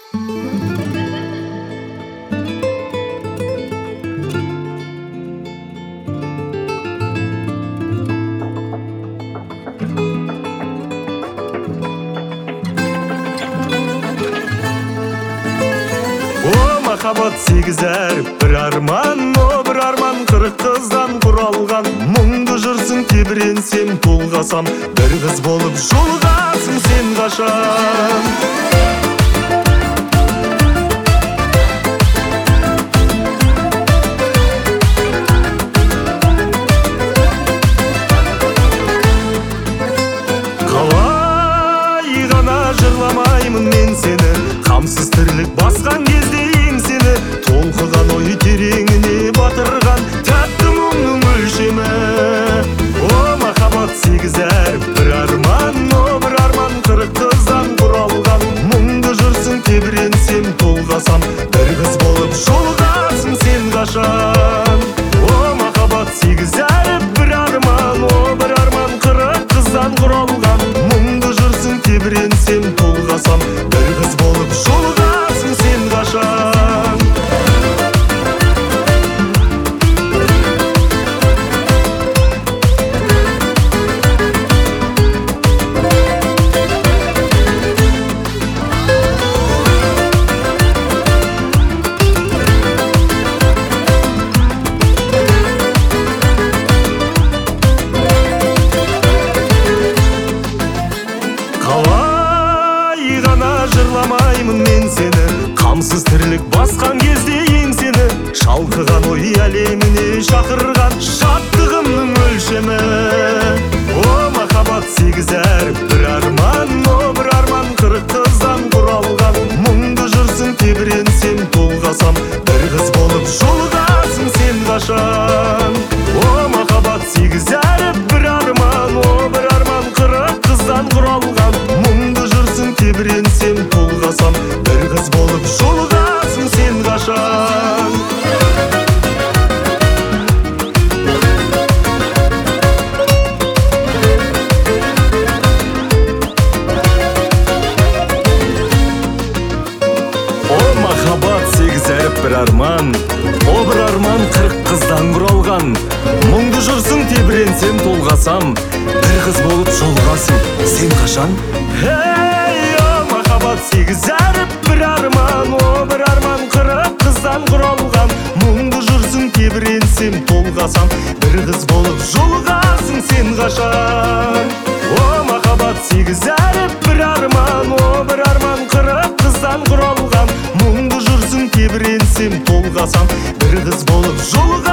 Махаббат сегіз әріп бір арман, о бір арман қырық қыздан құралған. Мұңды жүрсің тебіренсем толғасам, бір қыз болып жолығасың сен қашан. Қалай ғана жырламаймын мен сені, қамсыз тірлік басқан кезде еңсені, толқыған ой тереңіне батырған тәтті мұңның өлшемі. О махаббат сегіз әріп бір арман, о бір арман қырық қыздан құралған. Мұңды жүрсің тебіренсем толғасам, бір қыз болып жолығасың сен қашан. О махаббат сегіз әріп бір арман, о бір арман қырық қыздан құралған. Мұңды жүрсің тебіренсем толғасам, бір қыз болып жолығасың сен қашан. Қалай ғана жырламаймын мен сені, қамсыз тірлік басқан кезде еңсені, шалқыған ой әлеміне шақырған шаттығымның өлшемі. О махаббат сегіз әріп бір арман, о бір арман қырық қыздан құралған. Мұңды жүрсің тебіренсем толғасам, бір қыз болып жолығасың сен қашан. О махаббат сегіз әріп бір арман, о бір арман қырық қыздан құралған. Мұңды жүрсің тебіренсем толғасам, бір қыз болып жолығасың сен қашан. О махаббат сегіз әріп бір арман, о бір арман қырық қыздан құралған. Мұңды жүрсің тебіренсем толғасам, бір қыз болып жолығасың сен қашан. О махаббат сегіз әріп бір арман, о бір арман қырық қыздан құралған. Мұңды жүрсің тебіренсем толғасам, бір қыз болып жолығасың сен қашан. О махаббат сегіз әріп бір арман, о бір арман қырық қыздан құралған. Мұңды жүрсің тебіренсем толғасам, бір қыз болып жолығасың